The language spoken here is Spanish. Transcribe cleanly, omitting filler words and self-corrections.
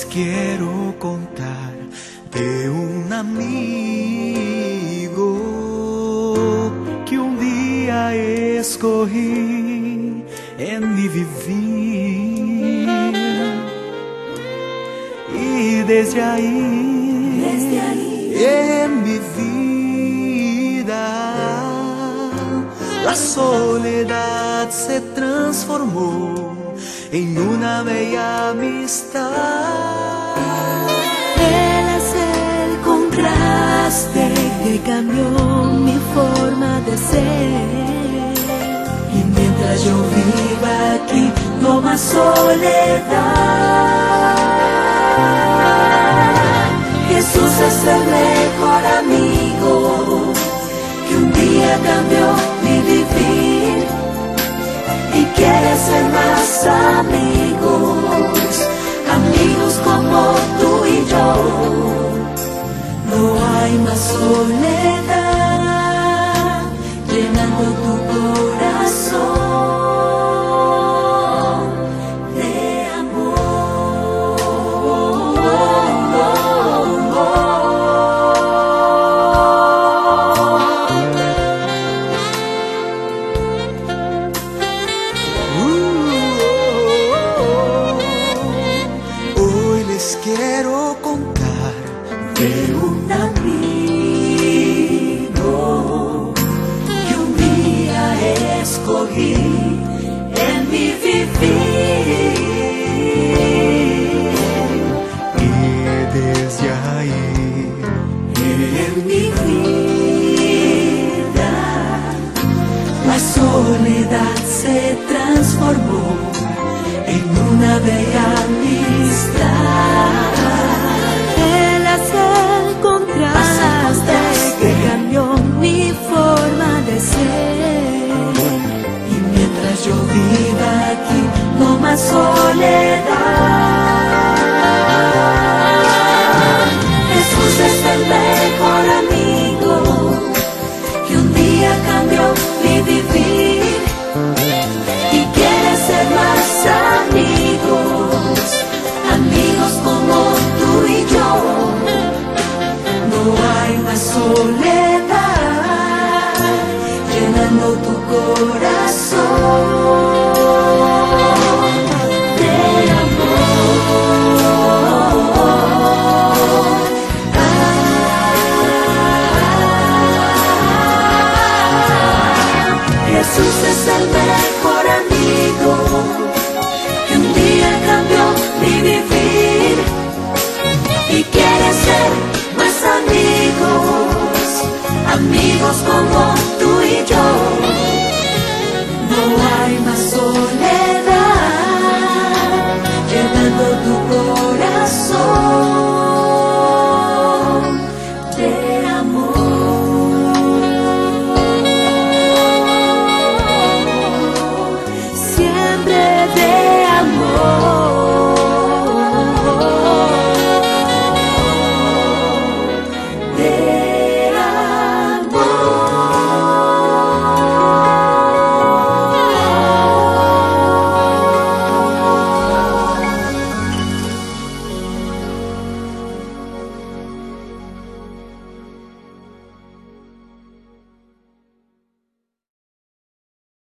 quiero contar de un amigo que un día escogí en mi vivir, y desde ahí en mi vida la soledad se transformó en una bella amistad. Él es el contraste que cambió mi forma de ser. Y mientras yo viva aquí, no más soledad. Jesús es el mejor amigo que un día cambió mi vivir y quiere ser más amigos, amigos como tú y yo. No hay más soledad llenando tu corazón de Hoy les quiero contar de un amigo que un día escogí en mi vivir, y desde ahí en mi vida la soledad se transformó en una bella amistad. Él es el contraste que cambió mi forma de ser. Y mientras yo viva aquí, no más soledad. Jesús es el mejor amigo que un día cambió mi vivir y quiere ser más amigos, amigos como tú y yo. No hay más soledad llenando tu corazón de amor. Jesús es el